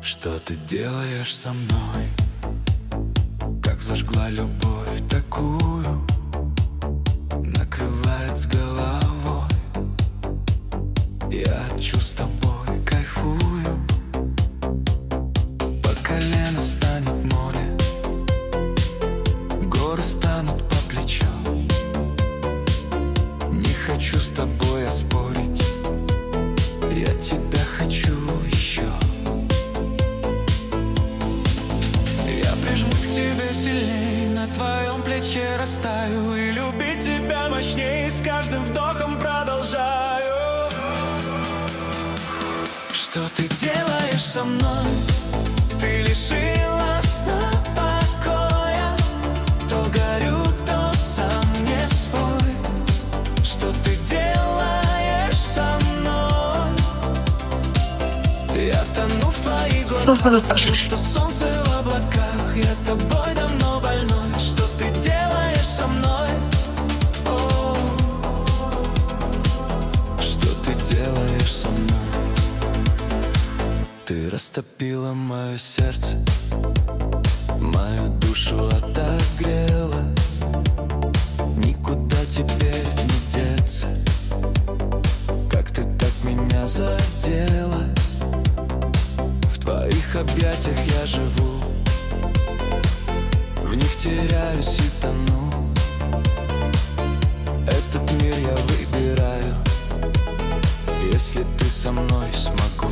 Что ты делаешь со мной? Как зажгла любовь такую, накрывает с головой. Я от чувств с тобой кайфую. По колено станет море, горы станут по плечо. Не хочу с тобой я спорить, я тебя хочу еще. Я прижмусь к тебе сильней, на твоем плече растаю, и любить тебя мощней с каждым вдохом продолжаю. Что ты делаешь со мной? Ты лишила сна покоя. То горю, то сам не свой. Что ты делаешь со мной? Я тону в твоих глазах, что солнце в облаках. Я тобой давно больной. Что ты делаешь со мной? О, что ты делаешь со мной? Ты растопила мое сердце, мою душу отогрела. Никуда теперь не деться. Как ты так меня задела? В твоих объятиях я живу, в них теряюсь и тону. Этот мир я выбираю, если ты со мной смогу.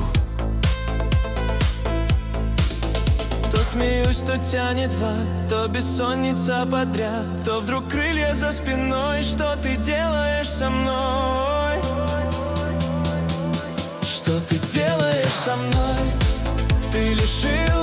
То смеюсь, то тянет в ад, то бессонница подряд, то вдруг крылья за спиной. Что ты делаешь со мной? Что ты делаешь со мной? Ты лишила